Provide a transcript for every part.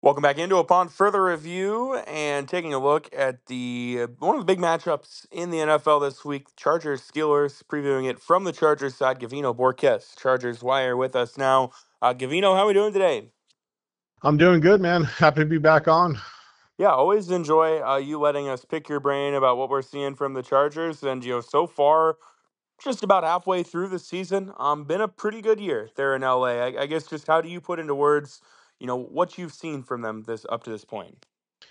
Welcome back into Upon Further Review and taking a look at the one of the big matchups in the NFL this week, Chargers Steelers, previewing it from the Chargers side. Gavino Borges, Chargers Wire, with us now. Gavino, how are we doing today? I'm doing good, man. Happy to be back on. Yeah, always enjoy you letting us pick your brain about what we're seeing from the Chargers. And so far, just about halfway through the season, been a pretty good year there in LA. I guess just how do you put into words, what you've seen from them this up to this point?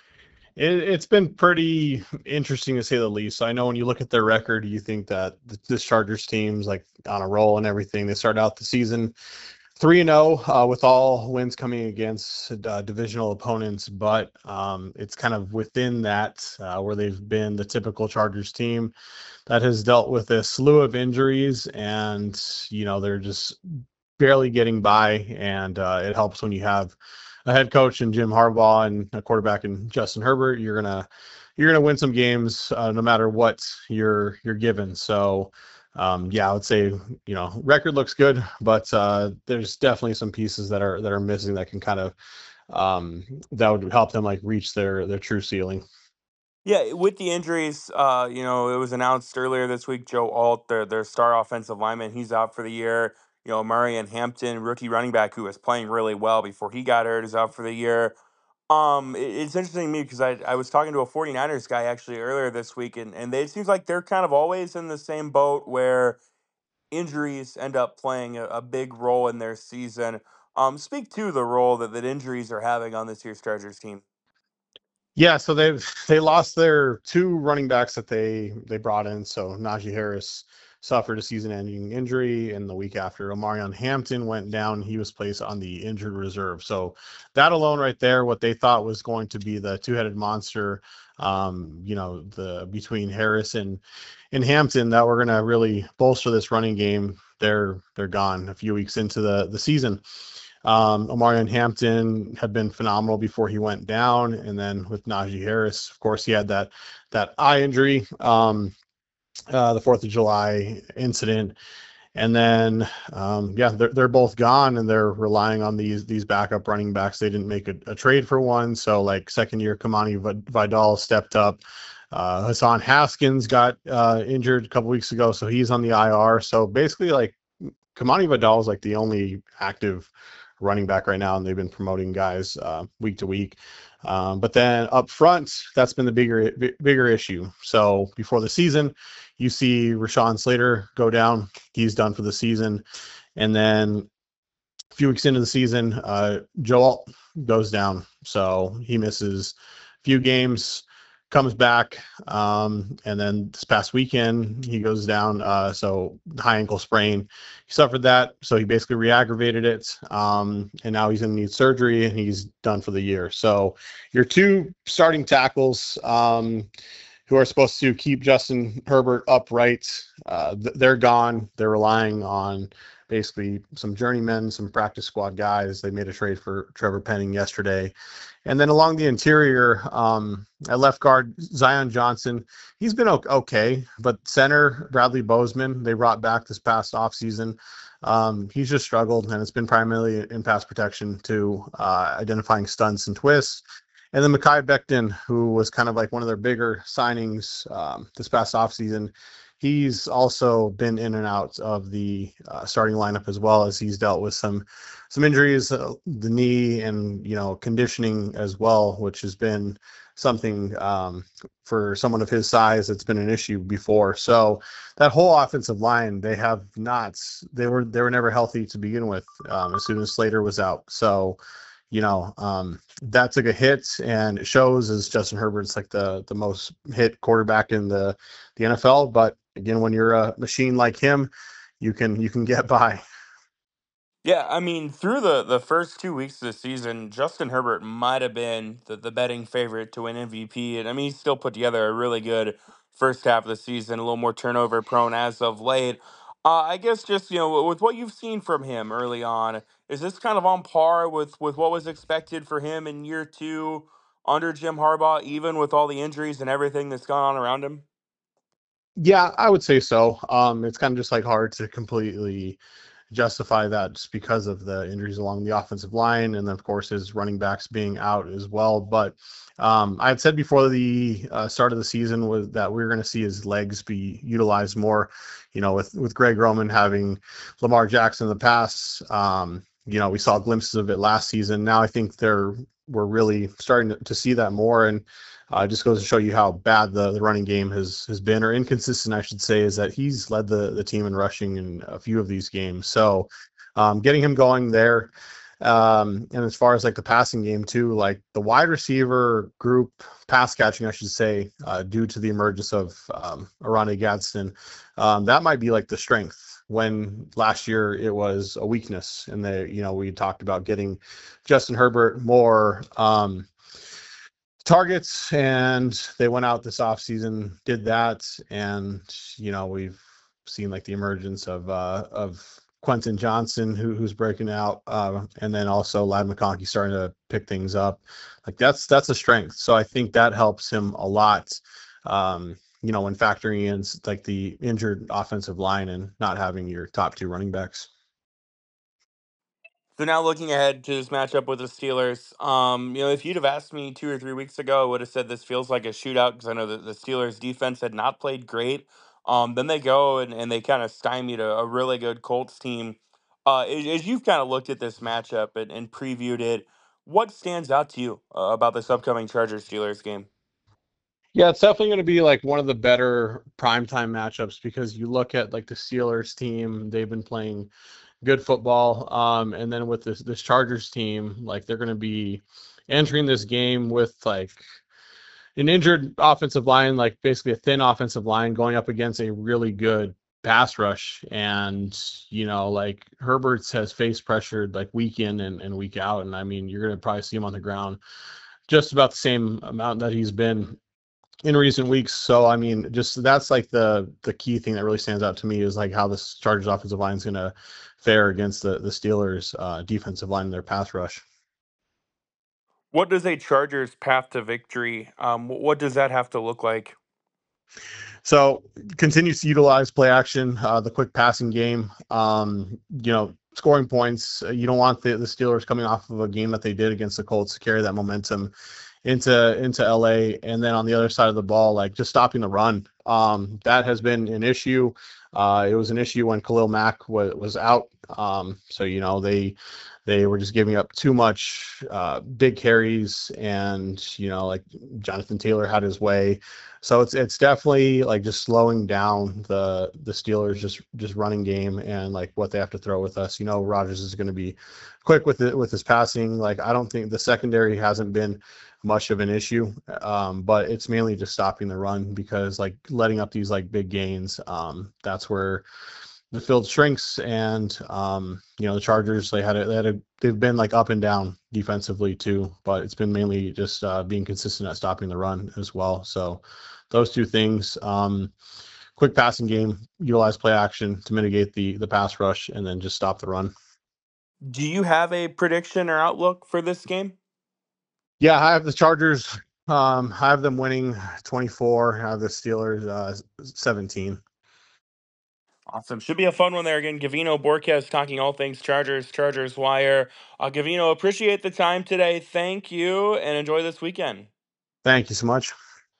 It's been pretty interesting to say the least. I know when you look at their record, you think that this Chargers team's like on a roll and everything. They start out the season 3-0 with all wins coming against divisional opponents, but it's kind of within that where they've been the typical Chargers team that has dealt with a slew of injuries, and they're just barely getting by. And it helps when you have a head coach in Jim Harbaugh and a quarterback in Justin Herbert. You're gonna win some games no matter what you're given. So yeah, I would say record looks good, but there's definitely some pieces that are missing that can kind of that would help them like reach their true ceiling. Yeah, with the injuries, it was announced earlier this week. Joe Alt, their star offensive lineman, he's out for the year. Murray and Hampton, rookie running back who was playing really well before he got hurt, is out for the year. It's interesting to me because I was talking to a 49ers guy actually earlier this week, and it seems like they're kind of always in the same boat where injuries end up playing a big role in their season. Speak to the role that injuries are having on this year's Chargers team. Yeah, so they lost their two running backs that they brought in. So Najee Harris suffered a season-ending injury, and the week after, Omarion Hampton went down. He was placed on the injured reserve. So that alone, right there, what they thought was going to be the two-headed monster, the between Harris and Hampton that were going to really bolster this running game. They're gone a few weeks into the season. Omarion Hampton had been phenomenal before he went down, and then with Najee Harris, of course, he had that eye injury, the Fourth of July incident, and then yeah, they're both gone, and they're relying on these backup running backs. They didn't make a trade for one, so like second year Kamani Vidal stepped up. Hassan Haskins got injured a couple weeks ago, so he's on the IR. So basically, like Kamani Vidal is like the only active running back right now, and they've been promoting guys week to week. But then up front, that's been the bigger issue. So before the season, you see Rashawn Slater go down; he's done for the season, and then a few weeks into the season, Joel goes down, so he misses a few games, comes back, and then this past weekend he goes down. So high ankle sprain, he suffered that, so he basically re-aggravated it, and now he's going to need surgery, and he's done for the year. So your two starting tackles. Who are supposed to keep Justin Herbert upright? They're gone. They're relying on basically some journeymen, some practice squad guys. They made a trade for Trevor Penning yesterday. And then along the interior, at left guard, Zion Johnson, he's been okay. But center, Bradley Bozeman, they brought back this past offseason. He's just struggled, and it's been primarily in pass protection to identifying stunts and twists. And then Mekhi Becton, who was kind of like one of their bigger signings this past offseason, he's also been in and out of the starting lineup as well, as he's dealt with some injuries, the knee, and conditioning as well, which has been something for someone of his size. It's been an issue before. So that whole offensive line, they were never healthy to begin with. As soon as Slater was out, so that took a hit, and it shows as Justin Herbert's like the most hit quarterback in the NFL. But again, when you're a machine like him, you can get by. Yeah, I mean, through the first 2 weeks of the season, Justin Herbert might have been the betting favorite to win MVP. And I mean, he still put together a really good first half of the season, a little more turnover prone as of late. I guess just, with what you've seen from him early on, is this kind of on par with what was expected for him in year two under Jim Harbaugh, even with all the injuries and everything that's gone on around him? Yeah, I would say so. It's kind of just like hard to completely justify that just because of the injuries along the offensive line, and then of course his running backs being out as well. But I had said before the start of the season was that we were going to see his legs be utilized more. With Greg Roman having Lamar Jackson in the past, we saw glimpses of it last season. Now I think we're really starting to see that more, and it just goes to show you how bad the running game has been, or inconsistent, I should say, is that he's led the team in rushing in a few of these games. So getting him going there. And as far as like the passing game too, like the wide receiver group pass catching, I should say, due to the emergence of Arane Gadsden, that might be like the strength, when last year it was a weakness. And we talked about getting Justin Herbert more targets, and they went out this offseason, did that, and we've seen like the emergence of Quentin Johnson, who's breaking out, and then also Ladd McConkey starting to pick things up. Like that's a strength. So I think that helps him a lot. When factoring in like the injured offensive line and not having your top two running backs. So now looking ahead to this matchup with the Steelers, if you'd have asked me 2 or 3 weeks ago, I would have said this feels like a shootout, because I know that the Steelers defense had not played great. Then they go and they kind of stymied a really good Colts team. As you've kind of looked at this matchup and previewed it, what stands out to you about this upcoming Chargers Steelers game? Yeah, it's definitely going to be like one of the better primetime matchups, because you look at like the Steelers team, they've been playing good football. And then with this Chargers team, like they're going to be entering this game with like an injured offensive line, like basically a thin offensive line going up against a really good pass rush. And, like Herbert's has face pressured like week in and week out. And I mean, you're going to probably see him on the ground just about the same amount that he's been in recent weeks. So I mean, just that's like the key thing that really stands out to me, is like how this Chargers offensive line is going to fare against the Steelers defensive line in their pass rush. What does a Chargers path to victory? What does that have to look like? So continues to utilize play action, the quick passing game, scoring points. You don't want the Steelers coming off of a game that they did against the Colts to carry that momentum into LA. And then on the other side of the ball, like just stopping the run. That has been an issue. It was an issue when Khalil Mack was out. So they were just giving up too much big carries, and like Jonathan Taylor had his way. So it's definitely like just slowing down the Steelers just running game and like what they have to throw with us. Rodgers is going to be quick with his passing. Like I don't think the secondary hasn't been much of an issue, but it's mainly just stopping the run, because like letting up these like big gains, that's where the field shrinks. And the Chargers, they've been like up and down defensively too, but it's been mainly just being consistent at stopping the run as well. So those two things, quick passing game, utilize play action to mitigate the pass rush, and then just stop the run. Do you have a prediction or outlook for this game? Yeah, I have the Chargers. I have them winning 24. I have the Steelers 17. Awesome. Should be a fun one there. Again, Gavino Borquez talking all things Chargers, Chargers Wire. Gavino, appreciate the time today. Thank you and enjoy this weekend. Thank you so much.